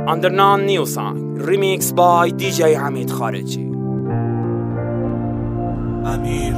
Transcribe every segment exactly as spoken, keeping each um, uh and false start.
Under non new song remix by دی جی حمید خارجی. امیر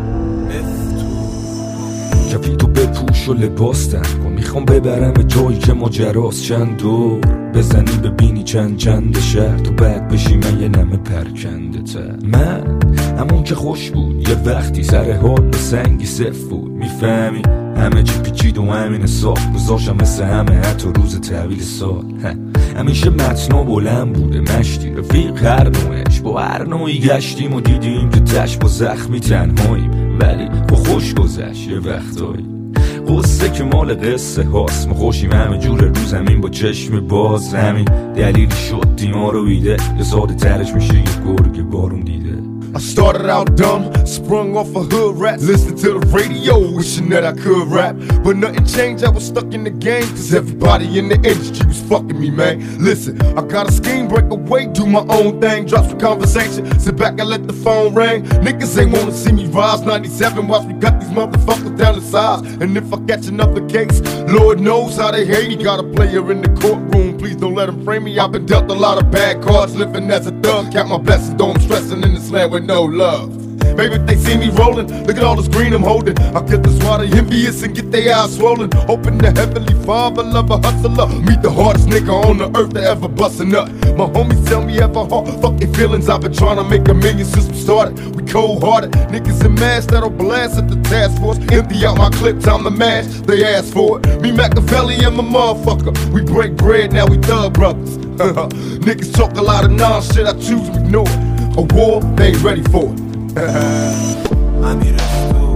کپیتو بپوش و لباس تن کن، میخوام ببرم جایی که ماجراست. چند دور بزنی ببینی چند چند شهر، تو بعد بشی من یه نمه پرکنده تر. من همون که خوش بود یه وقتی، سر حال و سنگی صف بود. میفهمی همه چی پیچید و همین ساخت، گذاشتم مثل همه حتی روز تحویل سال. همیشه متنا بلند بوده مشتی، رفیق هر نوعش با هر نوعی گشتیم و دیدیم که تش با زخمی تنهاییم، ولی با خوش گذشت یه وقتایی. قصه که مال قصه هاست، ما خوشیم همه جور رو زمین با چشم باز. همین دلیلی شد دیما رو بیده، یه ساده ترش میشه یه گرگ بارون دیده. I started out dumb, sprung off a hood rat, listening to the radio, wishing that I could rap. But nothing changed, I was stuck in the game, cause everybody in the industry was fucking me, man. Listen, I got a scheme, break away, do my own thing, drop some conversation, sit back and let the phone ring. Niggas ain't wanna see me rise, ninety-seven, watch me cut these motherfuckers down to size. And if I catch another case, Lord knows how they hate me. Got a player in the courtroom, please don't let him frame me. I've been dealt a lot of bad cards, living as a thug, count my blessings, though I'm stressing in this land with no love. Maybe if they see me rolling, look at all this green I'm holding. I'll get this water envious and get their eyes swollen. Hoping the heavenly father love a hustler, meet the hardest nigga on the earth that ever bust a nut. My homies tell me have a heart, fuck their feelings. I've been trying to make a million since we started. We cold hearted, niggas in masks that'll blast at the task force. Empty out my clip, time to mash, they ask for it. Me Machiavelli and my motherfucker, we break bread, now we thug brothers. Niggas talk a lot of non-shit, I choose to ignore it. A war, they ain't ready for it. امیر تو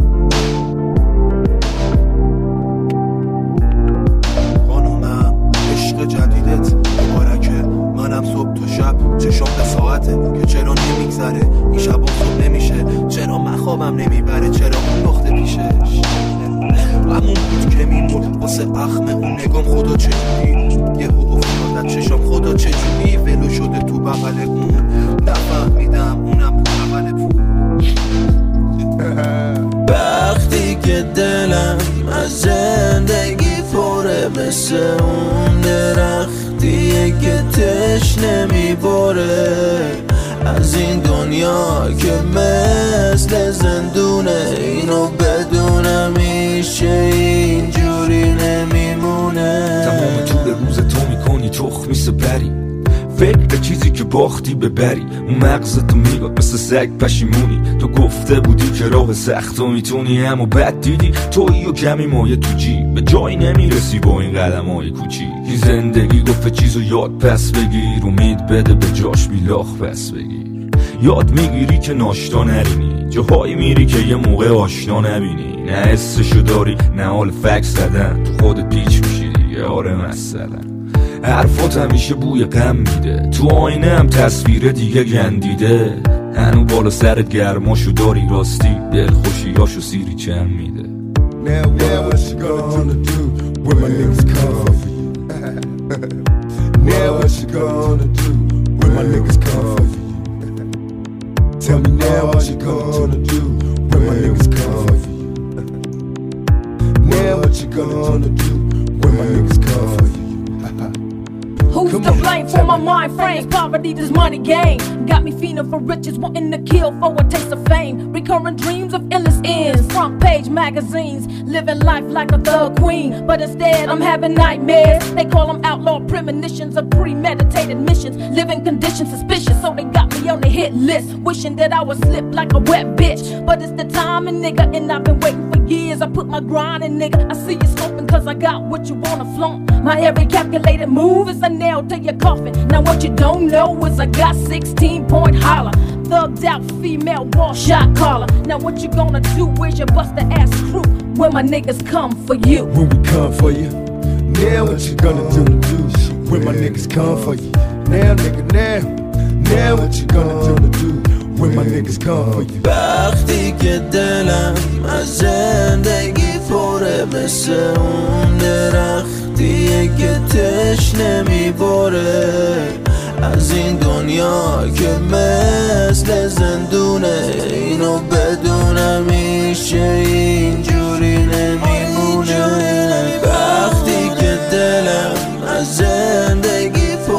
خانومم عشق جدیدت مبارکه، منم صبح تا شب چشام به ساعته که چرا نمیگذره این شبا صبح نمیشه، چرا من خوابم نمیبره، چرا اون نقطه پیشش همون بود که میمون واسه اخمه اون نگام. خدا چجوری یه هو افتادت چشام، خدا چجوری ولو شده تو بغل اون، نفهمیدم اونم بغل پول. وقتی که دلم از زندگی پره، مثل اون درختیه که تشنه میباره، از این دنیا که مثل زندونه، اینو بدونم میشه اینجوری نمیمونه. تمام طول روز تو میکنی تخمی سپری، فکر به چیزی که باختی ببری، اون مغزتو میگاد مثل سگ پشیمونی. تو گفته بودی که راه سختو میتونی، اما بد دیدی تویی و کمی مایه تو جیب، به جایی نمیرسی با این قدم های کوچی. این زندگی گفت چیزو یاد پس بگیر، امید بده به جاش بیلاخ پس بگیر. یاد میگیری که ناشتا نرینی، جاهایی میری که یه موقع آشنا نبینی. نه حسشو داری نه حال فکس زدن، تو خودت پیچ میشی دیگه، آره مثلا حرفات همیشه بوی غم میده، تو آینه هم تصویر دیگه گندیده. هنو بالا سرت گرماشو داری، راستی دل خوشیاشو سیری چم میده. Now what you gonna do when my niggas come for you? Now what you gonna do when my niggas come for you? Tell me now what you gonna do when my niggas come for you? Now what you gonna do when my niggas come for you? Who's to blame for my mind frame? Poverty, this money game got me feeling for riches, wanting to kill for a taste of fame. Recurring dreams of endless ends, front page magazines, living life like a thug queen. But instead I'm having nightmares. They call them outlaw premonitions of premeditated missions, living conditions suspicious, so they got me on the hit list, wishing that I would slip like a wet bitch. But it's the timing, nigga, and I've been waiting for years. I put my grind in, nigga, I see you scoping cause I got what you wanna flaunt. My every calculated move is a nail to your coffin. Now what you don't know is I got sixteen point holler, thugged out female ball shot caller. Now what you gonna do? Where's your buster ass crew when my niggas come for you? When we come for you. Now what you gonna do? When my niggas come for you. Now nigga now. Now what you gonna do? When my niggas come for you. وقتی که دلم از زندگی پره، مثل اون درختیه که تشنه میباره، از این دنیا که مثل زندونه، اینو بدونم میشه اینجوری نمیمونه. وقتی که دلم از زندگی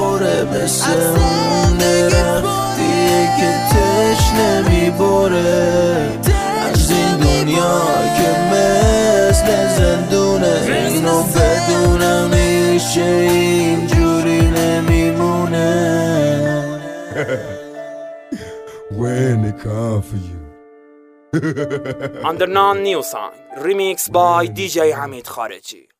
when they come for you. Under non new song remixed by دی جی حمید خارجی.